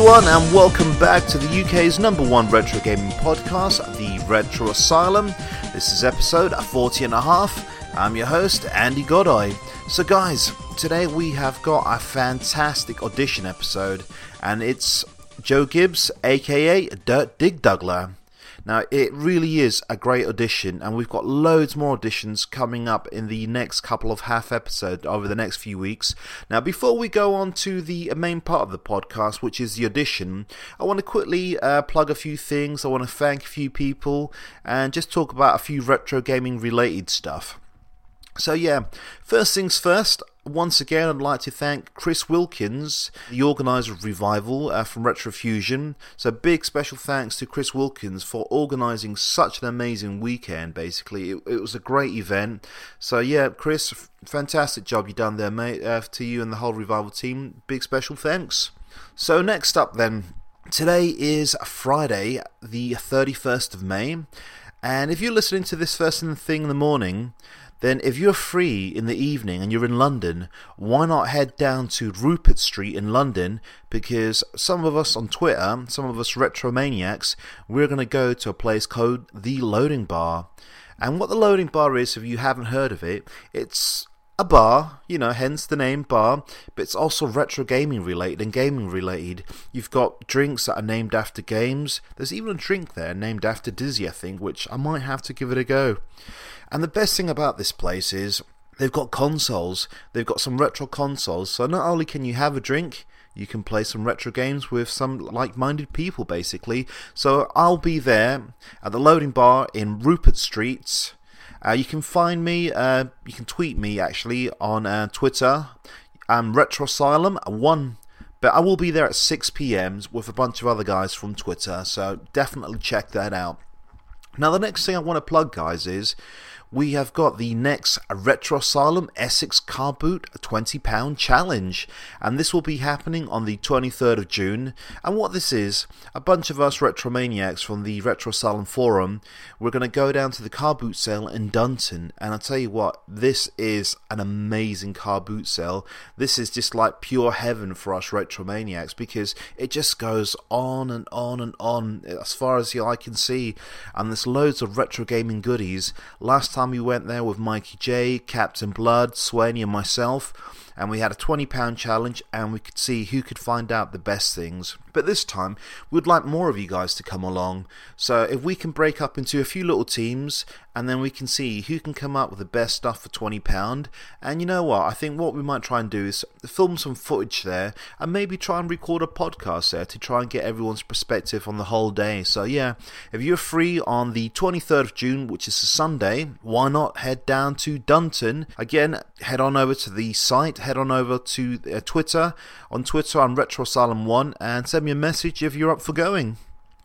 everyone, and welcome back to the UK's #1 retro gaming podcast, the Retro Asylum. This is episode 40 and a half. I'm your host, Andy Godoy. So guys, today we have got a fantastic audition episode, and it's Joe Gibbs, aka Dirt Dig Dougler. Now, it really is a great audition, and we've got loads more auditions coming up in the next couple of half episodes over the next few weeks. Now, before we go on to the main part of the podcast, which is the audition, I want to quickly plug a few things. I want to thank a few people and just talk about a few retro gaming related stuff. So yeah, first things first, once again I'd like to thank Chris Wilkins, the organiser of Revival from Retrofusion. So big special thanks to Chris Wilkins for organising such an amazing weekend, basically. It was a great event. So yeah, Chris, fantastic job you done there, mate. To you and the whole Revival team, big special thanks. So next up then, today is Friday, the 31st of May. And if you're listening to this first thing in the morning, then if you're free in the evening and you're in London, why not head down to Rupert Street in London, because some of us on Twitter, some of us Retromaniacs, we're going to go to a place called The Loading Bar. And what The Loading Bar is, if you haven't heard of it, it's a bar, you know, hence the name bar, but it's also retro gaming related and gaming related. You've got drinks that are named after games. There's even a drink there named after Dizzy, I think, which I might have to give it a go. And the best thing about this place is they've got consoles. They've got some retro consoles. So not only can you have a drink, you can play some retro games with some like-minded people, basically. So I'll be there at the Loading Bar in Rupert Street. You can find me, you can tweet me actually on Twitter. I'm Retro Asylum 1. But I will be there at 6 p.m. with a bunch of other guys from Twitter. So definitely check that out. Now the next thing I want to plug, guys, is we have got the next Retro Asylum Essex Car Boot £20 challenge, and this will be happening on the 23rd of June. And what this is, a bunch of us Retromaniacs from the Retro Asylum forum, we're going to go down to the car boot sale in Dunton, and I'll tell you what, this is an amazing car boot sale. This is just like pure heaven for us Retromaniacs, because it just goes on and on and on as far as the eye can see, and there's loads of retro gaming goodies. Last time we went there with Mikey J, Captain Blood, Swaney and myself, and we had a £20 challenge, and we could see who could find out the best things. But this time, we'd like more of you guys to come along. So if we can break up into a few little teams, and then we can see who can come up with the best stuff for £20. And you know what? I think what we might try and do is film some footage there, and maybe try and record a podcast there to try and get everyone's perspective on the whole day. So yeah, if you're free on the 23rd of June, which is a Sunday, why not head down to Dunton? Again, head on over to the site, head on over to Twitter. On Twitter, I'm Retro Asylum 1, and send me a message if you're up for going.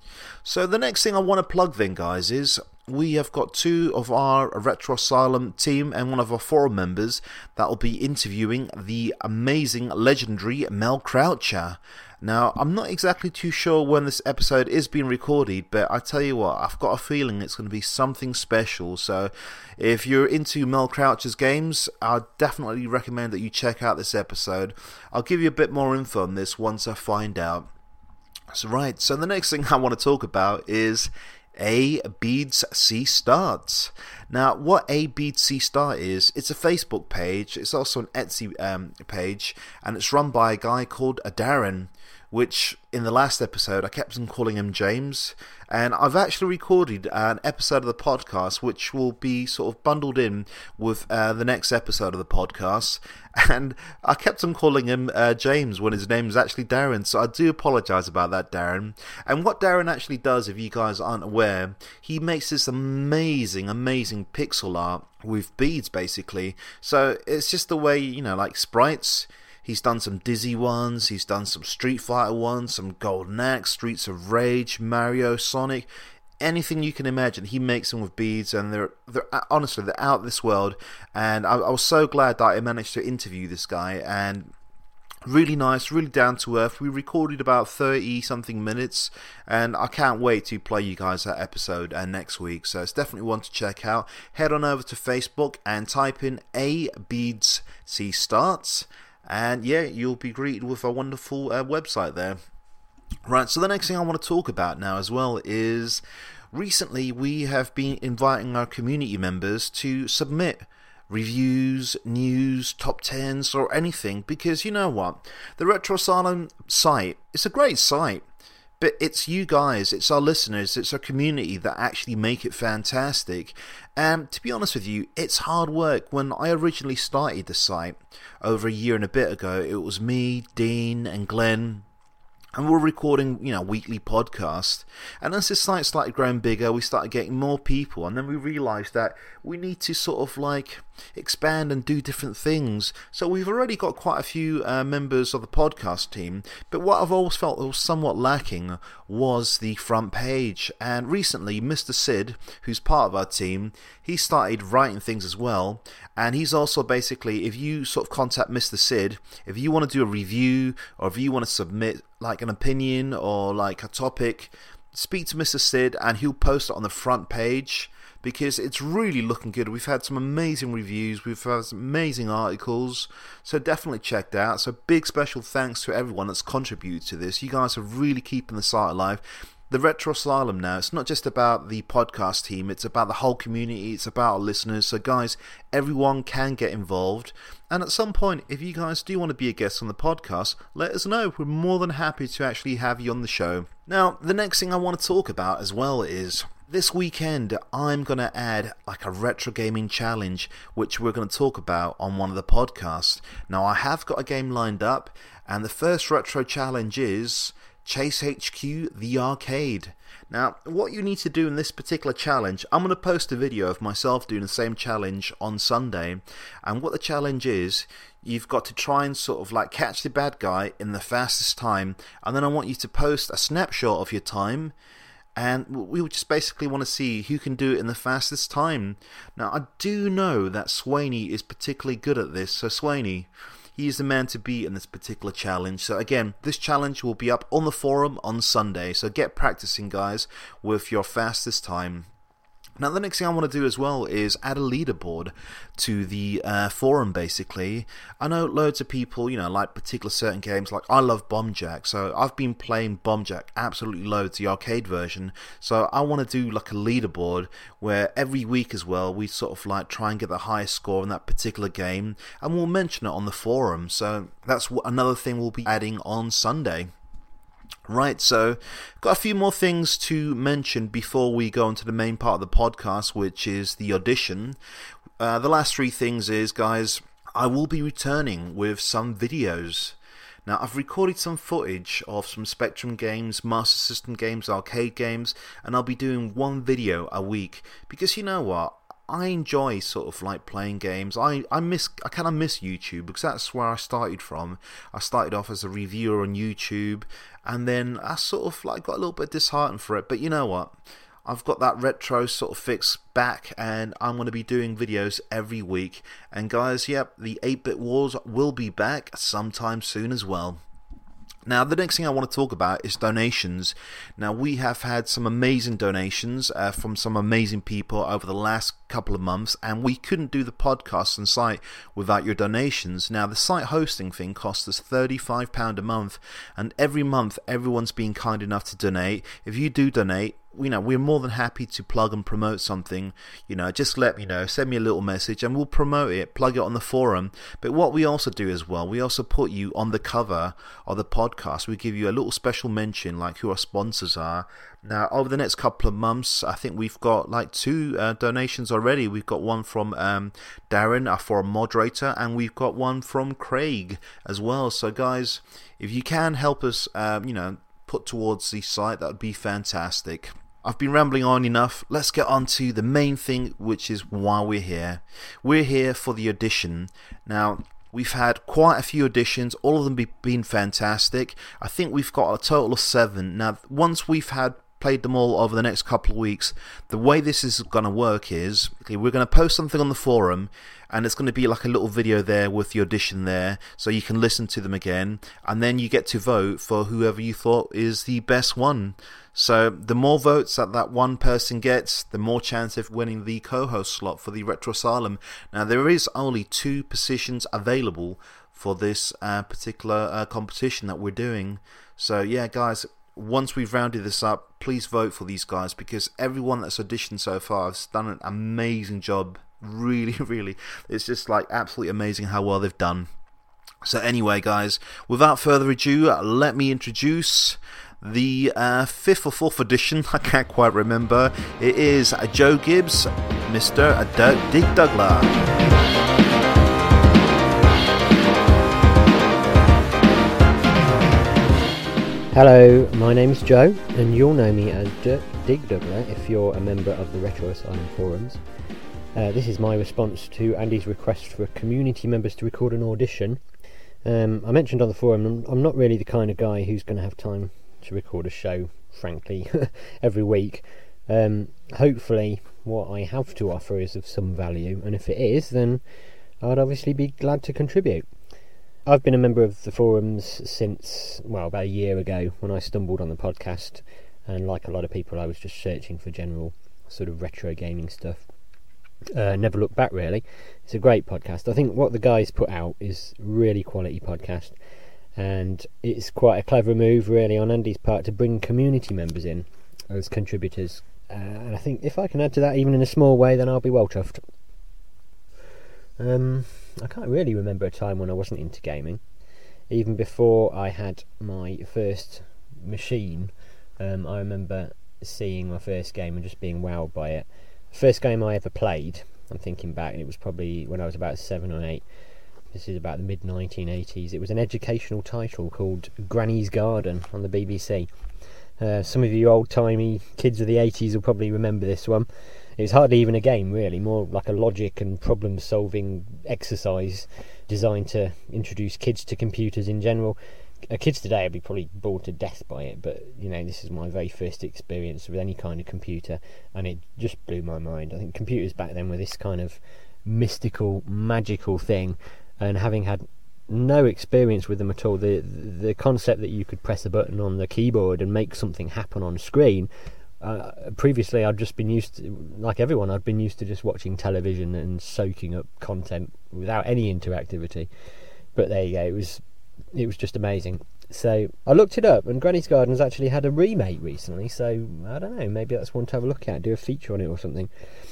So the next thing I want to plug then, guys, is we have got two of our Retro Asylum team and one of our forum members that will be interviewing the amazing, legendary Mel Croucher. Now, I'm not exactly too sure when this episode is being recorded, but I tell you what, I've got a feeling it's going to be something special. So if you're into Mel Croucher's games, I definitely recommend that you check out this episode. I'll give you a bit more info on this once I find out. So the next thing I want to talk about is A Beads C Starts. Now, what A Beads C Start is, it's a Facebook page, it's also an Etsy page, and it's run by a guy called Darren, which in the last episode I kept on calling him James, and I've actually recorded an episode of the podcast which will be sort of bundled in with the next episode of the podcast, and I kept on calling him James when his name is actually Darren, so I do apologise about that, Darren. And what Darren actually does, if you guys aren't aware, he makes this amazing pixel art with beads, basically. So it's just the way, you know, like sprites. He's done some Dizzy ones, he's done some Street Fighter ones, some Golden Axe, Streets of Rage, Mario, Sonic, anything you can imagine. He makes them with beads, and they're honestly, they're out of this world. And I was so glad that I managed to interview this guy, and really nice, really down to earth. We recorded about 30 something minutes, and I can't wait to play you guys that episode next week. So it's definitely one to check out. Head on over to Facebook and type in A Beads C Starts. And yeah, you'll be greeted with a wonderful website there. Right, so the next thing I want to talk about now as well is recently we have been inviting our community members to submit reviews, news, top 10s or anything, because you know what? The Retro Asylum site, it's a great site, but it's you guys, it's our listeners, it's our community that actually make it fantastic. And to be honest with you, it's hard work. When I originally started the site over a year and a bit ago, it was me, Dean and Glenn, and we're recording, weekly podcasts. And as this site started growing bigger, we started getting more people. And then we realised that we need to sort of expand and do different things. So we've already got quite a few members of the podcast team. But what I've always felt was somewhat lacking was the front page. And recently, Mr. Sid, who's part of our team, he started writing things as well. And he's also basically, if you sort of contact Mr. Sid, if you want to do a review or if you want to submit an opinion or a topic, speak to Mr. Sid and he'll post it on the front page because it's really looking good. We've had some amazing reviews, we've had some amazing articles, so definitely check that out. So big special thanks to everyone that's contributed to this. You guys are really keeping the site alive. The Retro Asylum now, it's not just about the podcast team, it's about the whole community, it's about our listeners. So guys, everyone can get involved. And at some point, if you guys do want to be a guest on the podcast, let us know. We're more than happy to actually have you on the show. Now, the next thing I want to talk about as well is this weekend I'm going to add a retro gaming challenge, which we're going to talk about on one of the podcasts. Now, I have got a game lined up, and the first retro challenge is Chase HQ the Arcade. Now, what you need to do in this particular challenge, I'm going to post a video of myself doing the same challenge on Sunday, and what the challenge is, you've got to try and sort of catch the bad guy in the fastest time, and then I want you to post a snapshot of your time, and we would just basically want to see who can do it in the fastest time. Now, I do know that Swaney is particularly good at this, so Swaney, he is the man to beat in this particular challenge. So again, this challenge will be up on the forum on Sunday. So get practicing, guys, with your fastest time. Now, the next thing I want to do as well is add a leaderboard to the forum, basically. I know loads of people, like particular certain games. I love Bomb Jack, so I've been playing Bomb Jack absolutely loads, the arcade version. So I want to do a leaderboard where every week as well, we sort of try and get the highest score in that particular game, and we'll mention it on the forum. So that's another thing we'll be adding on Sunday. Right, so got a few more things to mention before we go into the main part of the podcast, which is the audition. The last three things is, guys, I will be returning with some videos. Now, I've recorded some footage of some Spectrum games, Master System games, arcade games, and I'll be doing one video a week, because you know what? I enjoy sort of playing games. I kind of miss YouTube, because that's where I started from. I started off as a reviewer on YouTube, and then I sort of got a little bit disheartened for it. But you know what? I've got that retro sort of fix back, and I'm going to be doing videos every week. And guys, yep, the 8-Bit Wars will be back sometime soon as well. Now, the next thing I want to talk about is donations. Now, we have had some amazing donations from some amazing people over the last couple of months, and we couldn't do the podcast and site without your donations. Now, the site hosting thing costs us £35 a month, and every month everyone's been kind enough to donate. If you do donate, we're more than happy to plug and promote something. Just let me know, send me a little message and we'll promote it, plug it on the forum. But what we also do as well, we also put you on the cover of the podcast. We give you a little special mention, who our sponsors are. Now, over the next couple of months, I think we've got two donations already. We've got one from Darren, our forum moderator, and we've got one from Craig as well. So guys, if you can help us, put towards the site, that would be fantastic. I've been rambling on enough. Let's get on to the main thing, which is why we're here. We're here for the audition. Now, we've had quite a few auditions, all of them been fantastic. I think we've got a total of 7. Now, once we've played them all over the next couple of weeks, the way this is going to work is, we're going to post something on the forum, and it's going to be a little video there with the audition there, so you can listen to them again, and then you get to vote for whoever you thought is the best one. So the more votes that one person gets, the more chance of winning the co-host slot for the Retro Asylum. Now, there is only 2 positions available for this particular competition that we're doing. So yeah, guys, once we've rounded this up, please vote for these guys, because everyone that's auditioned so far has done an amazing job. Really, really. It's just like absolutely amazing how well they've done. So anyway, guys, without further ado, let me introduce the 5th or 4th edition. I can't quite remember. It is Joe Gibbs, Mr. Dig Douglas. Hello, my name's Joe, and you'll know me as Dig Douglas if you're a member of the Retro Asylum forums. This is my response to Andy's request for community members to record an audition. I mentioned on the forum, I'm not really the kind of guy who's going to have time to record a show, frankly, every week. Hopefully what I have to offer is of some value, and if it is, then I'd obviously be glad to contribute. I've been a member of the forums since, well, about a year ago when I stumbled on the podcast, and like a lot of people I was just searching for general sort of retro gaming stuff. Never looked back really. It's a great podcast. I think what the guys put out is really quality podcast, and it's quite a clever move really on Andy's part to bring community members in as contributors, and I think if I can add to that even in a small way, then I'll be well chuffed. I can't really remember a time when I wasn't into gaming. Even before I had my first machine, I remember seeing my first game and just being wowed by it. The first game I ever played, I'm thinking back, it was probably when I was about 7 or 8. This is about the mid-1980s. It was an educational title called Granny's Garden on the BBC. Some of you old-timey kids of the 80s will probably remember this one. It was hardly even a game really, more like a logic and problem solving exercise designed to introduce kids to computers in general. Kids today would be probably bored to death by it, but you know, this is my very first experience with any kind of computer, and it just blew my mind. I think computers back then were this kind of mystical, magical thing, and having had no experience with them at all, the concept that you could press a button on the keyboard and make something happen on screen. Previously I'd just been used to, like everyone, I'd been used to just watching television and soaking up content without any interactivity. But there you go, it was just amazing. So I looked it up, and Granny's Garden's actually had a remake recently, so I don't know, maybe that's one to have a look at, do a feature on it or something.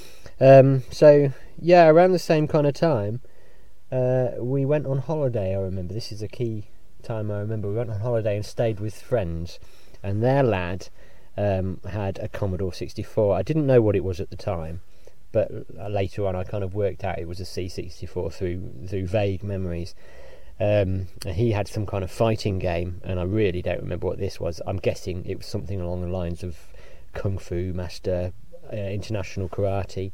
So yeah, around the same kind of time, we went on holiday. I remember, this is a key time I remember. We went on holiday and stayed with friends, and their lad had a Commodore 64. I didn't know what it was at the time, but later on I kind of worked out it was a C64 through vague memories. He had some kind of fighting game, and I really don't remember what this was. I'm guessing it was something along the lines of Kung Fu Master, International Karate.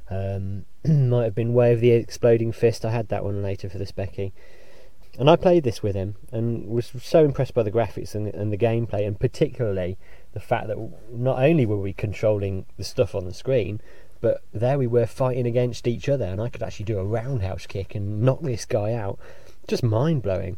Might have been Way of the Exploding Fist. I had that one later for the Specky. And I played this with him and was so impressed by the graphics and the gameplay, and particularly the fact that not only were we controlling the stuff on the screen, but there we were fighting against each other, and I could actually do a roundhouse kick and knock this guy out. Just mind-blowing.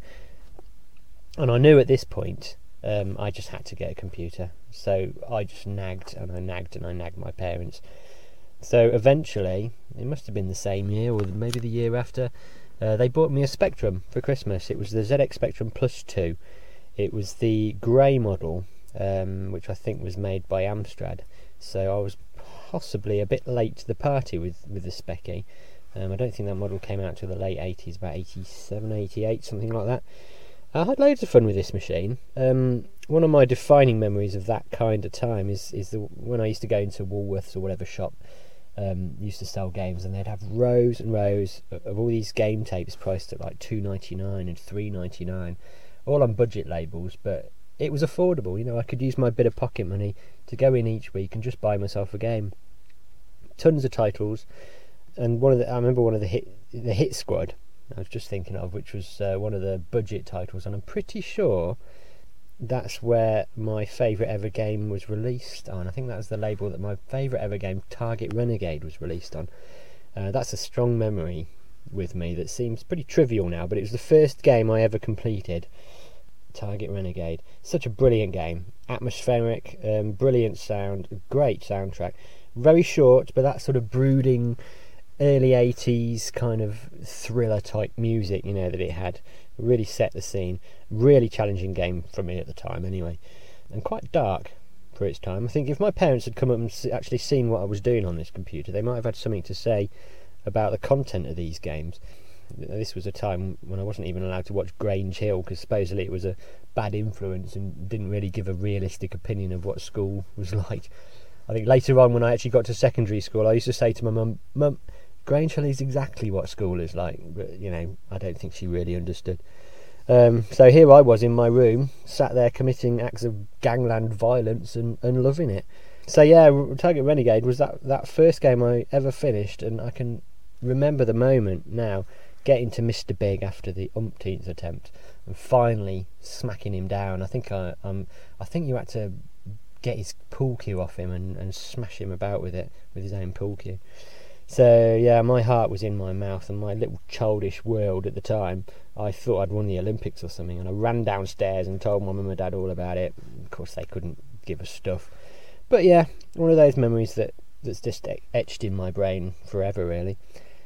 And I knew at this point I just had to get a computer. So I just nagged and I nagged my parents. So eventually, it must have been the same year or maybe the year after, they bought me a Spectrum for Christmas. It was the ZX Spectrum Plus 2. It was the grey model, which I think was made by Amstrad. So I was possibly a bit late to the party with the Specky. I don't think that model came out till the late 80s, about 87, 88, something like that. I had loads of fun with this machine. One of my defining memories of that kind of time is when I used to go into Woolworths or whatever shop used to sell games, and they'd have rows and rows of all these game tapes priced at like $2.99 and $3.99, all on budget labels, but it was affordable. You know, I could use my bit of pocket money to go in each week and just buy myself a game. Tons of titles, and I remember one of the Hit Squad I was just thinking of, which was one of the budget titles, and I'm pretty sure that's where my favourite ever game was released on. I think that was the label that my favourite ever game, Target Renegade, was released on. That's a strong memory with me that seems pretty trivial now, but it was the first game I ever completed. Target Renegade, such a brilliant game, atmospheric, brilliant sound, great soundtrack, very short, but that sort of brooding early 80s kind of thriller type music, you know, that it had really set the scene. Really challenging game for me at the time anyway. and quite dark for its time. I think if my parents had come up and actually seen what I was doing on this computer, they might have had something to say about the content of these games. This was a time when I wasn't even allowed to watch Grange Hill, because supposedly it was a bad influence and didn't really give a realistic opinion of what school was like. I think later on, when I actually got to secondary school, I used to say to my mum, Grange Hill is exactly what school is like, but I don't think she really understood. So here I was in my room, sat there committing acts of gangland violence and loving it. So yeah, Target Renegade was that first game I ever finished, and I can remember the moment now, getting to Mr. Big after the umpteenth attempt and finally smacking him down. I think you had to get his pool cue off him and smash him about with it, with his own pool cue. So yeah, my heart was in my mouth, and my little childish world at the time, I thought I'd won the Olympics or something, and I ran downstairs and told my mum and dad all about it. Of course they couldn't give us stuff, but yeah, one of those memories that's just etched in my brain forever, really.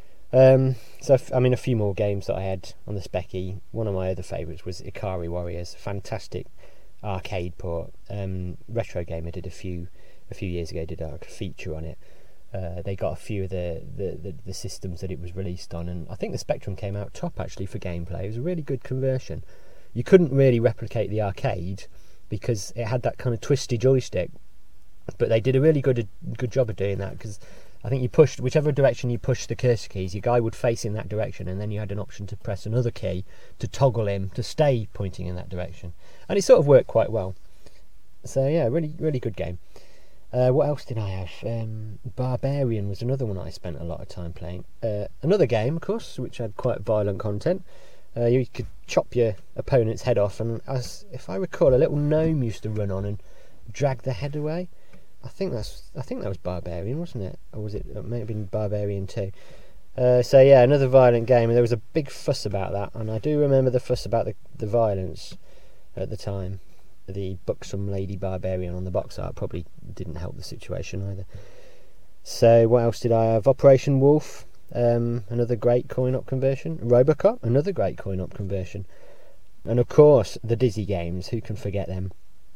So a few more games that I had on the Specky. One of my other favourites was Ikari Warriors, fantastic arcade port. Retro Gamer did a few years ago did a feature on it. They got a few of the systems that it was released on, and I think the Spectrum came out top actually for gameplay. It was a really good conversion. You couldn't really replicate the arcade because it had that kind of twisty joystick, but they did a really good job of doing that, because I think you pushed whichever direction you pushed the cursor keys, your guy would face in that direction, and then you had an option to press another key to toggle him to stay pointing in that direction, and it sort of worked quite well. So yeah, really really good game. What else did I have? Barbarian was another one I spent a lot of time playing. Another game, of course, which had quite violent content. You could chop your opponent's head off, and if I recall, a little gnome used to run on and drag the head away. I think that was Barbarian, wasn't it? Or was it? It may have been Barbarian 2. So yeah, another violent game, and there was a big fuss about that, and I do remember the fuss about the violence at the time. The buxom lady barbarian on the box art probably didn't help the situation either. So what else did I have? Operation Wolf, another great coin-op conversion. Robocop, another great coin-op conversion. And of course, the Dizzy games, who can forget them?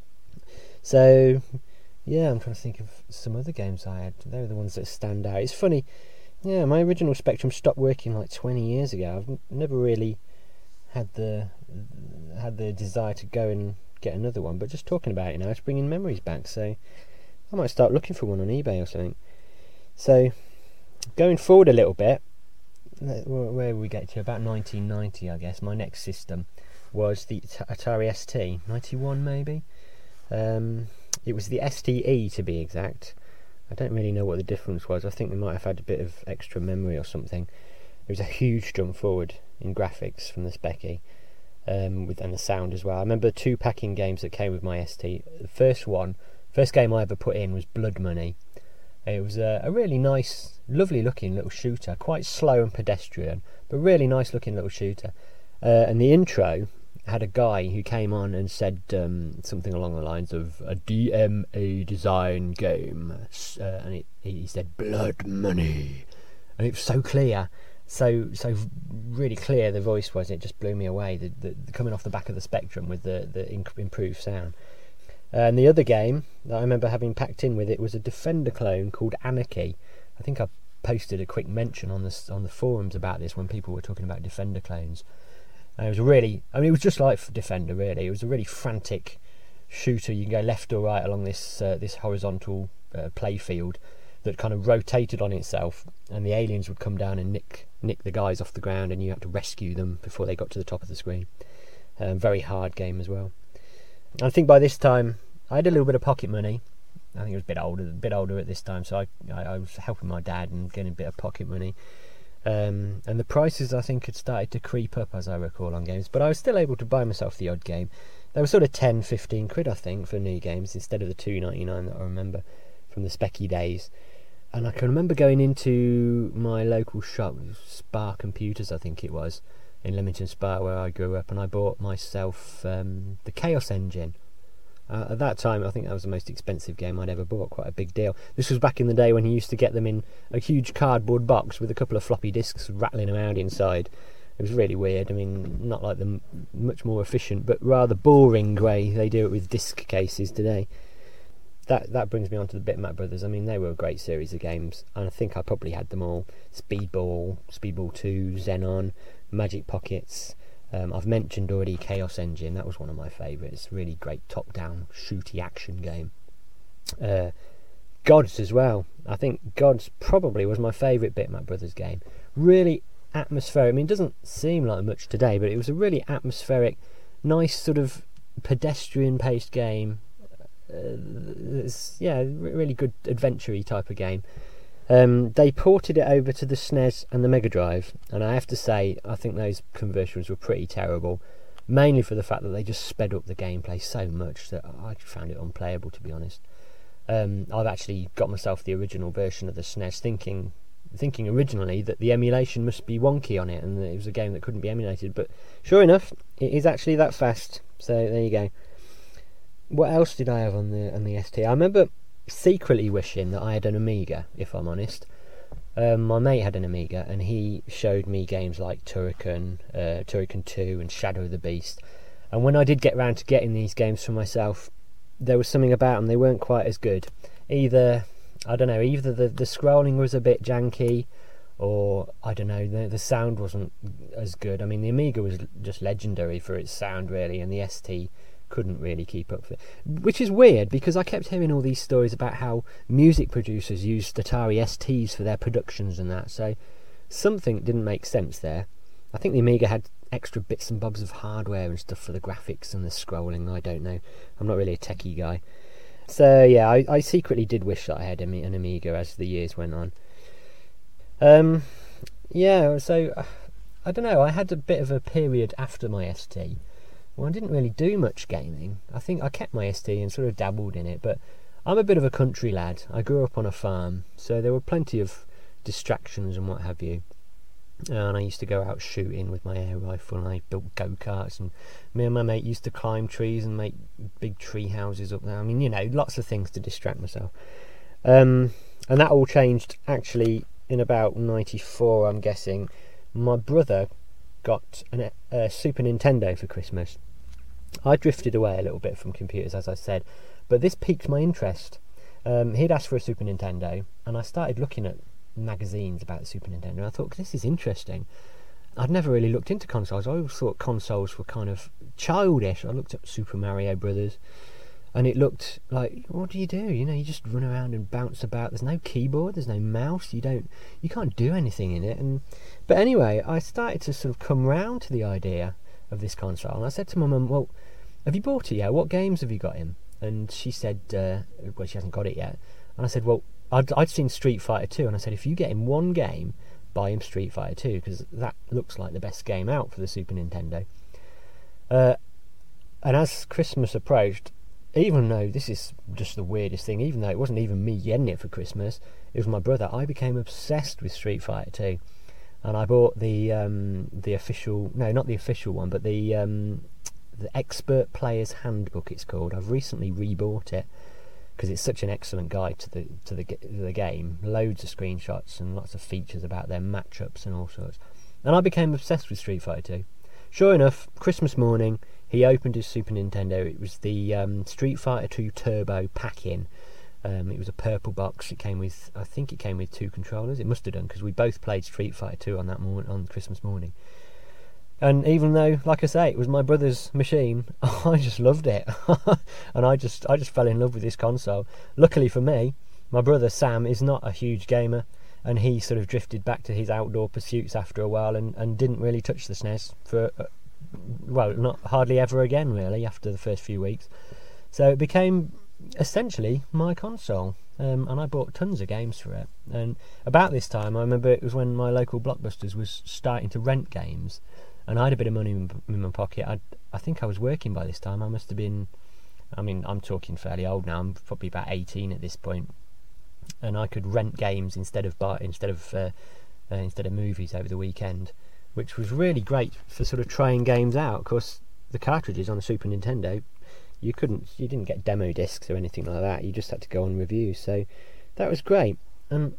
So yeah, I'm trying to think of some other games I had. They're the ones that stand out. It's funny, yeah, my original Spectrum stopped working like 20 years ago. I've never really had the desire to go and get another one, but just talking about it now, it's bringing memories back, so I might start looking for one on eBay or something. So going forward a little bit, where we get to about 1990, I guess, my next system was the Atari ST, 91 maybe. It was the STE to be exact. I don't really know what the difference was. I think they might have had a bit of extra memory or something. There was a huge jump forward in graphics from the Specky, and the sound as well. I remember 2 packing games that came with my ST. The first game I ever put in was Blood Money. It was a really nice, lovely looking little shooter, quite slow and pedestrian, but really nice looking little shooter. And the intro had a guy who came on and said something along the lines of a DMA design game, and he said Blood Money, and it was so clear. So really clear the voice was, it just blew me away, the coming off the back of the Spectrum with the improved sound. And the other game that I remember having packed in with it was a Defender clone called Anarchy. I think I posted a quick mention on the forums about this when people were talking about Defender clones. And it was just like Defender really. It was a really frantic shooter. You can go left or right along this horizontal playfield that kind of rotated on itself, and the aliens would come down and nick the guys off the ground, and you had to rescue them before they got to the top of the screen. Very hard game as well. I think by this time I had a little bit of pocket money. I think I was a bit older at this time, so I was helping my dad and getting a bit of pocket money. And the prices I think had started to creep up, as I recall, on games, but I was still able to buy myself the odd game. They were sort of 10-15 quid I think for new games instead of the £2.99 that I remember from the Specky days. And I can remember going into my local shop, Spar Computers I think it was, in Leamington Spa where I grew up, and I bought myself the Chaos Engine. At that time I think that was the most expensive game I'd ever bought, quite a big deal. This was back in the day when you used to get them in a huge cardboard box with a couple of floppy disks rattling around inside, It was really weird. I mean, not like the much more efficient, but rather boring way they do it with disc cases today. That brings me on to the Bitmap Brothers. I mean, they were a great series of games, and I think I probably had them all. Speedball 2, Xenon, Magic Pockets. I've mentioned already Chaos Engine. That was one of my favourites. Really great top-down shooty action game. Gods as well. I think Gods probably was my favourite Bitmap Brothers game. Really atmospheric. I mean, it doesn't seem like much today, but it was a really atmospheric, nice sort of pedestrian-paced game. Really good adventure-y type of game. They ported it over to the SNES and the Mega Drive, and I have to say, I think those conversions were pretty terrible, mainly for the fact that they just sped up the gameplay so much that I found it unplayable, to be honest. I've actually got myself the original version of the SNES, thinking originally that the emulation must be wonky on it and that it was a game that couldn't be emulated, but sure enough, it is actually that fast. So there you go. What else did I have on the ST? I remember secretly wishing that I had an Amiga, if I'm honest. My mate had an Amiga, and he showed me games like Turrican 2 and Shadow of the Beast. And when I did get round to getting these games for myself, there was something about them, they weren't quite as good. Either the scrolling was a bit janky, or I don't know, the sound wasn't as good. I mean, the Amiga was just legendary for its sound, really, and the ST couldn't really keep up with it, which is weird because I kept hearing all these stories about how music producers used Atari STs for their productions and that, so something didn't make sense there. I think the Amiga had extra bits and bobs of hardware and stuff for the graphics and the scrolling. I don't know, I'm not really a techie guy. So yeah, I secretly did wish that I had an Amiga as the years went on. So I don't know, I had a bit of a period after my ST. Well, I didn't really do much gaming. I think I kept my ST and sort of dabbled in it, but I'm a bit of a country lad. I grew up on a farm, so there were plenty of distractions and what have you. And I used to go out shooting with my air rifle, and I built go-karts, and me and my mate used to climb trees and make big tree houses up there. I mean, lots of things to distract myself. And that all changed actually in about 94, I'm guessing. My brother got a Super Nintendo for Christmas. I drifted away a little bit from computers, as I said, but this piqued my interest. He'd asked for a Super Nintendo, and I started looking at magazines about the Super Nintendo, and I thought, this is interesting. I'd never really looked into consoles. I always thought consoles were kind of childish. I looked at Super Mario Brothers, and it looked like, what do? You just run around and bounce about. There's no keyboard, there's no mouse, you can't do anything in it. But anyway, I started to sort of come round to the idea of this console, and I said to my mum, well, have you bought it yet? What games have you got in? And she said, well, she hasn't got it yet. And I said, well, I'd seen Street Fighter 2, and I said, if you get him one game, buy him Street Fighter 2, because that looks like the best game out for the Super Nintendo. And as Christmas approached, even though this is just the weirdest thing, even though it wasn't even me getting it for Christmas, it was my brother, I became obsessed with Street Fighter 2. And I bought the official, no, not the official one, but the Expert Player's Handbook, it's called. I've recently rebought it because it's such an excellent guide to the game. Loads of screenshots and lots of features about their matchups and all sorts. And I became obsessed with Street Fighter 2. Sure enough, Christmas morning, he opened his Super Nintendo. It was the Street Fighter 2 Turbo pack-in. It was a purple box. I think it came with 2 controllers. It must have done, because we both played Street Fighter 2 on Christmas morning. And even though, like I say, it was my brother's machine, I just loved it. And I just fell in love with this console. Luckily for me, my brother Sam is not a huge gamer, and he sort of drifted back to his outdoor pursuits after a while and didn't really touch the SNES for, not hardly ever again, really, after the first few weeks. So it became essentially my console. And I bought tons of games for it. And about this time, I remember it was when my local Blockbusters was starting to rent games, and I had a bit of money in my pocket. I think I was working by this time. I must have been, I'm talking fairly old now. I'm probably about 18 at this point, and I could rent games instead of movies over the weekend, which was really great for sort of trying games out. Of course, the cartridges on the Super Nintendo, you didn't get demo discs or anything like that. You just had to go on reviews. So that was great. And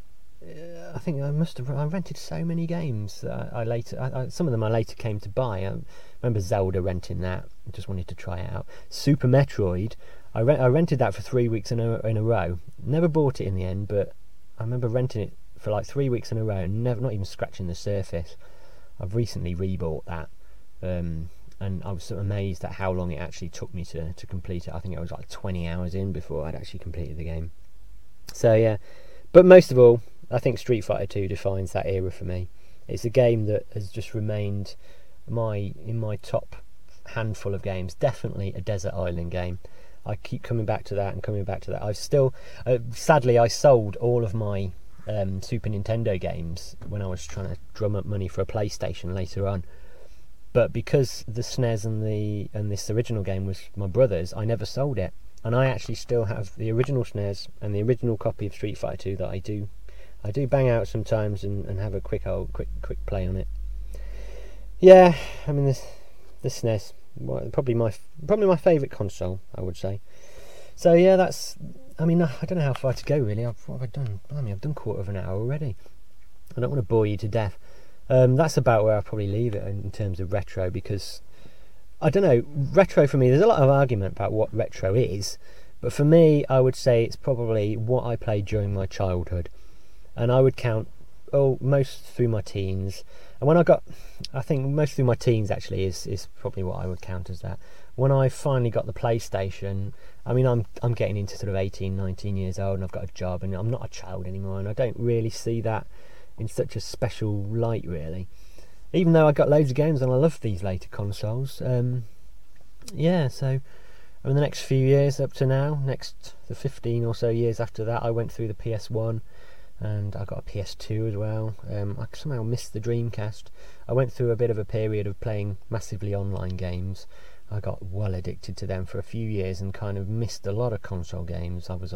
I think I rented so many games that I later, some of them I later came to buy. I remember Zelda, renting that, just wanted to try it out. Super Metroid, I rented that for 3 weeks in a row. Never bought it in the end, but I remember renting it for like 3 weeks in a row and not even scratching the surface. I've recently rebought that, and I was so amazed at how long it actually took me to complete it. I think I was like 20 hours in before I'd actually completed the game. So yeah, but most of all, I think Street Fighter 2 defines that era for me. It's a game that has just remained in my top handful of games. Definitely a desert island game. I keep coming back to that and coming back to that. I've still, sadly, I sold all of my Super Nintendo games when I was trying to drum up money for a PlayStation later on. But because the SNES and this original game was my brother's, I never sold it. And I actually still have the original SNES and the original copy of Street Fighter 2 that I do bang out sometimes and have a quick play on it. Yeah, I mean the SNES, probably my favourite console, I would say. So yeah, I don't know how far to go really. What have I done? I've done quarter of an hour already. I don't want to bore you to death. That's about where I'll probably leave it in terms of retro, because I don't know, retro for me, there's a lot of argument about what retro is, but for me, I would say it's probably what I played during my childhood. And I would count most through my teens, and I think most through my teens actually is probably what I would count as that. When I finally got the PlayStation, I mean, I'm getting into sort of 18, 19 years old, and I've got a job, and I'm not a child anymore, and I don't really see that in such a special light, really. Even though I got loads of games and I love these later consoles. Yeah, so in the next few years up to now, the 15 or so years after that, I went through the PS1, and I got a PS2 as well. I somehow missed the Dreamcast. I went through a bit of a period of playing massively online games. I got well addicted to them for a few years and kind of missed a lot of console games. I was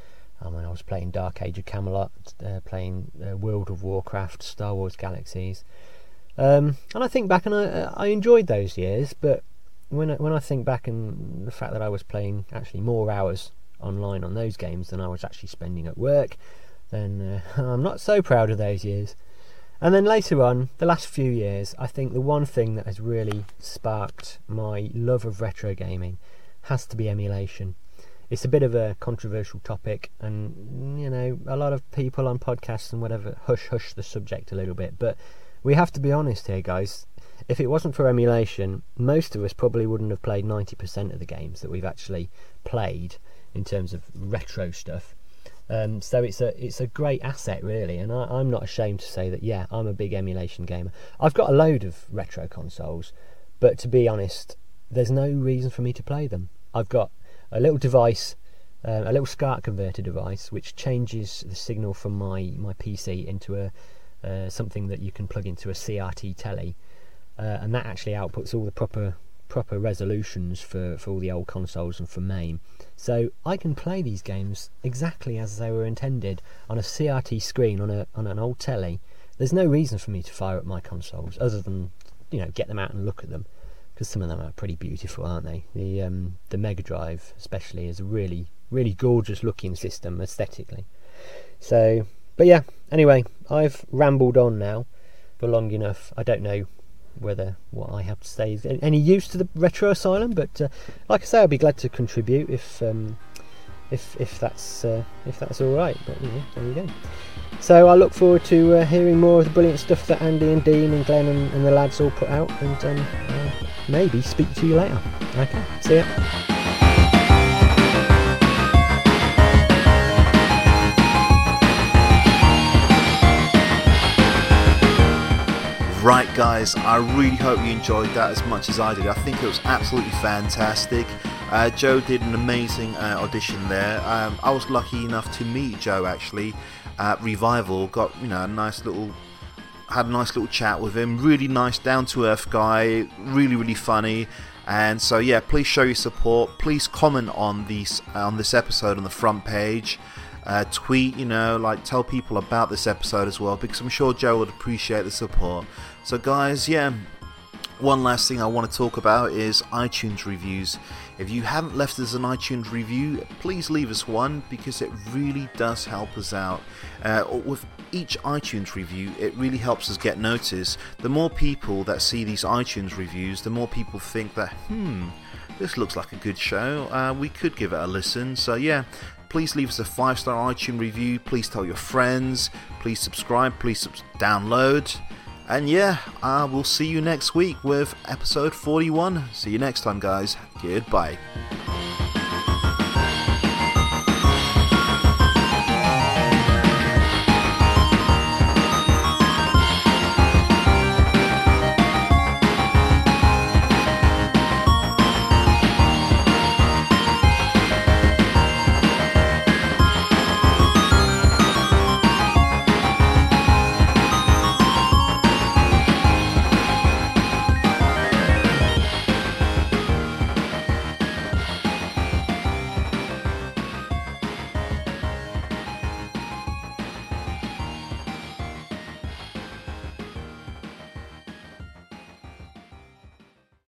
playing Dark Age of Camelot, playing World of Warcraft, Star Wars Galaxies, and I think back and I enjoyed those years. But when I think back, and the fact that I was playing actually more hours online on those games than I was actually spending at work, then I'm not so proud of those years. And then later on, the last few years, I think the one thing that has really sparked my love of retro gaming has to be emulation. It's a bit of a controversial topic, and a lot of people on podcasts and whatever hush the subject a little bit, but we have to be honest here, guys. If it wasn't for emulation, most of us probably wouldn't have played 90% of the games that we've actually played in terms of retro stuff. So it's a great asset, really, and I'm not ashamed to say that. Yeah, I'm a big emulation gamer. I've got a load of retro consoles, but to be honest, there's no reason for me to play them. I've got a little device, a little SCART converter device, which changes the signal from my PC into something that you can plug into a CRT telly, and that actually outputs all the proper resolutions for all the old consoles and for MAME. So I can play these games exactly as they were intended on a CRT screen on an old telly. There's no reason for me to fire up my consoles other than get them out and look at them, because some of them are pretty beautiful, aren't they? The Mega Drive especially is a really, really gorgeous looking system aesthetically. So, but yeah, anyway, I've rambled on now for long enough. I don't know whether what I have to say is any use to the Retro Asylum, but like I say, I'll be glad to contribute if that's all right. But there you go. So I look forward to hearing more of the brilliant stuff that Andy and Dean and Glenn and the lads all put out, and maybe speak to you later. Okay, see ya. Right guys, I really hope you enjoyed that as much as I did. I think it was absolutely fantastic. Joe did an amazing audition there. I was lucky enough to meet Joe actually at Revival. Got had a nice little chat with him. Really nice, down to earth guy. Really, really funny. And so yeah, please show your support. Please comment on this episode on the front page. Tweet, tell people about this episode as well, because I'm sure Joe would appreciate the support. So guys, yeah, One last thing I want to talk about is iTunes reviews. If you haven't left us an iTunes review, please leave us one, because it really does help us out. With each iTunes review, it really helps us get noticed. The more people that see these iTunes reviews, the more people think that, this looks like a good show, we could give it a listen. So yeah, please leave us a 5-star iTunes review, please tell your friends, please subscribe, please download. And yeah, we'll see you next week with episode 41. See you next time, guys. Goodbye.